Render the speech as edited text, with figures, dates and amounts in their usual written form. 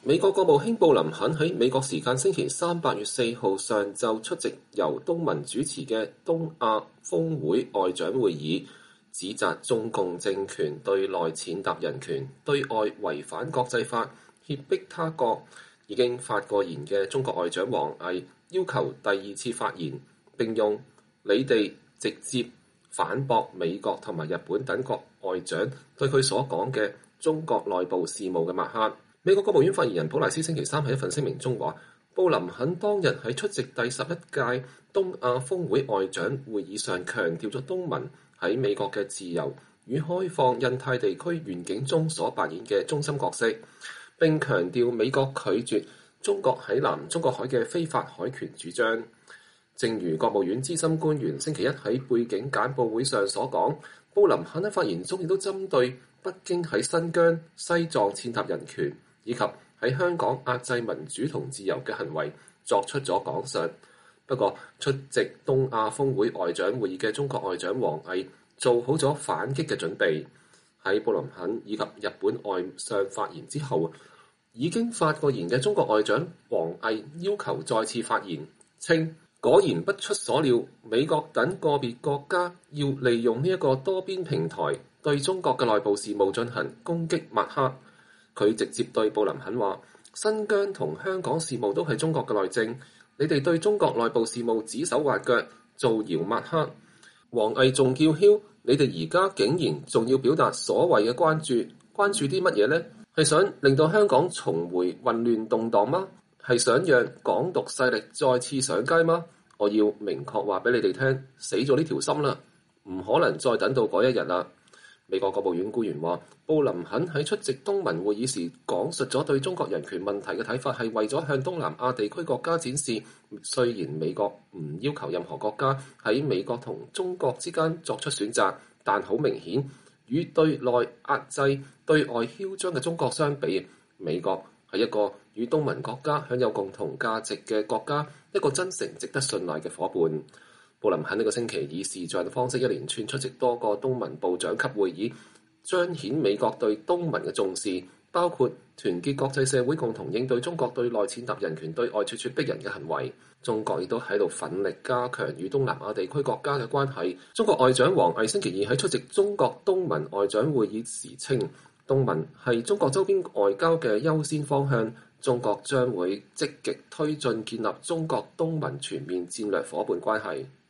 美國國務卿布林肯喺美國時間星期三8月4號上晝出席由東盟主持嘅東亞峰會外長會議，指責中共政權對內踐踏人權，對外違反國際法，脅迫他國。已經發過言嘅中國外長王毅要求第二次發言，並用你哋直接反駁美國同埋日本等國外長對佢所講嘅中國內部事務嘅抹黑。美國國務院發言人普萊斯星期三喺一份聲明中話，布林肯當日喺出席第11屆東亞峰會外長會議上強調咗東盟喺美國嘅自由與開放印太地區願景中所扮演嘅中心角色，並強調美國拒絕中國喺南中國海嘅非法海權主張。正如國務院資深官員星期一喺背景簡報會上所講，布林肯喺發言中亦都針對北京喺新疆、西藏踐踏人權，以及喺香港壓制民主同自由嘅行為作出咗講述。不過，出席東亞峰會外長會議嘅中國外長王毅做好咗反擊嘅準備。喺布林肯以及日本外相發言之後，已經發過言嘅中國外長王毅要求再次發言，稱果然不出所料，美國等個別國家要利用呢一個多邊平台對中國嘅內部事務進行攻擊抹黑。佢直接對布林肯話：新疆同香港事務都係中國嘅內政，你哋對中國內部事務指手畫腳、造謠抹黑。王毅仲叫囂：你哋而家竟然仲要表達所謂嘅關注啲乜嘢呢？係想令到香港重回混亂動盪嗎？係想讓港獨勢力再次上街嗎？我要明確話俾你哋聽，死咗呢條心啦，唔可能再等到嗰一日啦。美國國務院官員話，布林肯喺出席東盟會議時講述咗對中國人權問題嘅睇法，係為咗向東南亞地區國家展示，雖然美國唔要求任何國家喺美國同中國之間作出選擇，但好明顯，與對內壓制、對外囂張嘅中國相比，美國係一個與東盟國家享有共同價值嘅國家，一個真誠值得信賴嘅伙伴。布林肯呢個星期以視像方式一連串出席多個東盟部長級會議，彰顯美國對東盟嘅重視，包括團結國際社會共同應對中國對內踐踏人權、對外咄咄逼人嘅行為。中國亦都喺度奮力加強與東南亞地區國家嘅關係。中國外長王毅星期二喺出席中國東盟外長會議時稱，東盟係中國周邊外交嘅優先方向，中國將會積極推進建立中國東盟全面戰略夥伴關係。